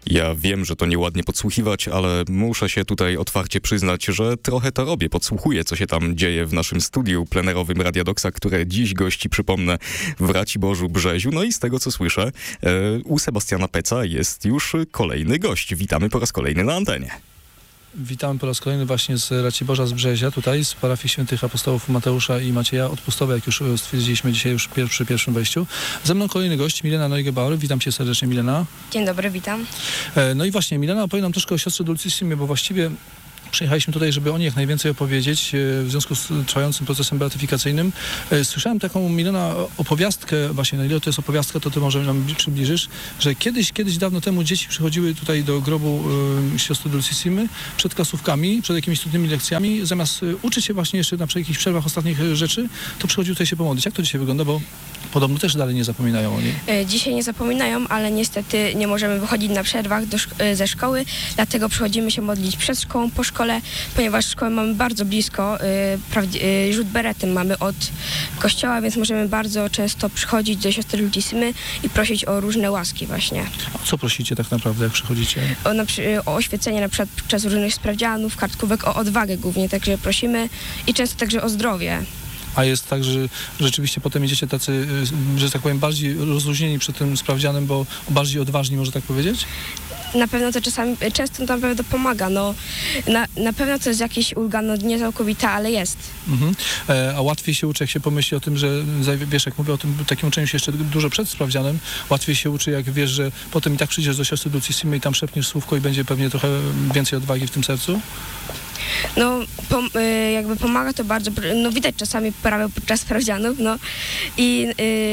Ja wiem, że to nieładnie podsłuchiwać, ale muszę się tutaj otwarcie przyznać, że trochę to robię. Podsłuchuję, co się tam dzieje w naszym studiu plenerowym Radia Doksa, które dziś gości, przypomnę, w Raciborzu Brzeziu. No i z tego, co słyszę, u Sebastiana Peca jest już kolejny gość. Witamy po raz kolejny na antenie. Witamy po raz kolejny właśnie z Raciborza z Brzezia, tutaj z parafii świętych apostołów Mateusza i Macieja, odpustowe, jak już stwierdziliśmy dzisiaj już przy pierwszym wejściu. Ze mną kolejny gość, Milena Neugebauer. Witam cię serdecznie, Milena. Dzień dobry, witam. No i właśnie, Milena opowie nam troszkę o siostrze Dulcissimie, bo właściwie przyjechaliśmy tutaj, żeby o niej jak najwięcej opowiedzieć w związku z trwającym procesem beatyfikacyjnym. Słyszałem taką, Milena, opowiastkę, właśnie na ile to jest opowiastka, to ty może nam przybliżysz, że kiedyś dawno temu dzieci przychodziły tutaj do grobu siostry Dulcissimy przed klasówkami, przed jakimiś trudnymi lekcjami, zamiast uczyć się właśnie jeszcze na jakichś przerwach ostatnich rzeczy, to przychodziły tutaj się pomodlić. Jak to dzisiaj wygląda, bo podobno też dalej nie zapominają o niej. Dzisiaj nie zapominają, ale niestety nie możemy wychodzić na przerwach ze szkoły, dlatego przychodzimy się modlić przed szkołą, po szkole, ponieważ szkołę mamy bardzo blisko, rzut beretem mamy od kościoła, więc możemy bardzo często przychodzić do siostry Dulcissimy i prosić o różne łaski właśnie. A co prosicie tak naprawdę, jak przychodzicie? O oświecenie na przykład podczas różnych sprawdzianów, kartkówek, o odwagę głównie, także prosimy i często także o zdrowie. A jest tak, że rzeczywiście potem idziecie tacy, że tak powiem, bardziej rozluźnieni przed tym sprawdzianem, bo bardziej odważni, może tak powiedzieć? Na pewno to czasami, często na pewno pomaga, no. Na pewno to jest jakieś ulga, no nie całkowita, ale jest. Mhm. A łatwiej się uczy, jak się pomyśli o tym, że, wiesz, jak mówię o tym takim uczeniu się jeszcze dużo przed sprawdzianem, łatwiej się uczy, jak wiesz, że potem i tak przyjdziesz do siostry Dulcissimy i tam szepniesz słówko i będzie pewnie trochę więcej odwagi w tym sercu? No, jakby pomaga to bardzo, no widać czasami poprawę podczas sprawdzianów, no i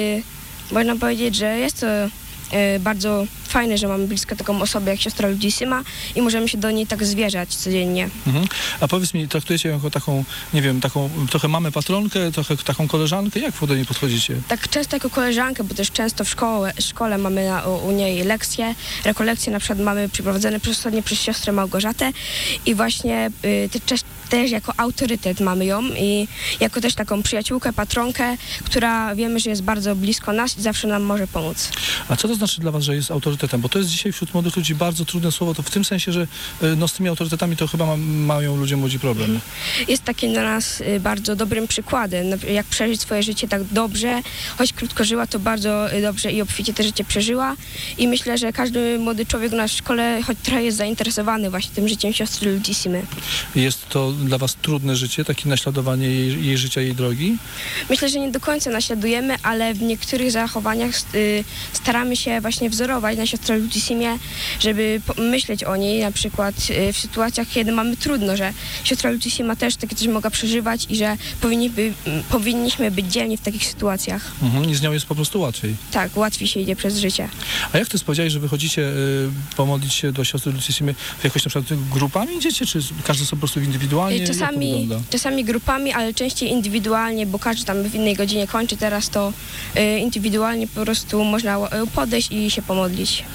można powiedzieć, że jest to bardzo fajne, że mamy blisko taką osobę jak siostra Dulcissima i możemy się do niej tak zwierzać codziennie. Mhm. A powiedz mi, traktujecie ją jako taką, nie wiem, taką trochę mamę patronkę, trochę taką koleżankę? Jak do niej podchodzicie? Tak często jako koleżankę, bo też często w szkole mamy u niej lekcje, rekolekcje na przykład mamy przeprowadzone ostatnio przez siostrę Małgorzatę i właśnie też jako autorytet mamy ją i jako też taką przyjaciółkę, patronkę, która wiemy, że jest bardzo blisko nas i zawsze nam może pomóc. A co to znaczy dla was, że jest autorytetem? Bo to jest dzisiaj wśród młodych ludzi bardzo trudne słowo, to w tym sensie, że no, z tymi autorytetami to chyba mają ludzie młodzi problem. Jest takim dla nas bardzo dobrym przykładem, jak przeżyć swoje życie tak dobrze, choć krótko żyła, to bardzo dobrze i obficie te życie przeżyła i myślę, że każdy młody człowiek na szkole choć trochę jest zainteresowany właśnie tym życiem siostry Dulcissimy. Jest to dla was trudne życie, takie naśladowanie jej życia, jej drogi? Myślę, że nie do końca naśladujemy, ale w niektórych zachowaniach staramy się właśnie wzorować na siostrze Dulcissimie, żeby myśleć o niej, na przykład w sytuacjach, kiedy mamy trudno, że siostra Dulcissima też takie coś mogła przeżywać i że powinniśmy być dzielni w takich sytuacjach. Mhm, i z nią jest po prostu łatwiej. Tak, łatwiej się idzie przez życie. A jak ty powiedziałeś, że wychodzicie pomodlić się do siostry Dulcissimy, jakoś na przykład grupami idziecie, czy każdy sobie po prostu indywidualnie? Czasami grupami, ale częściej indywidualnie, bo każdy tam w innej godzinie kończy, teraz to indywidualnie po prostu można podejść i się pomodlić.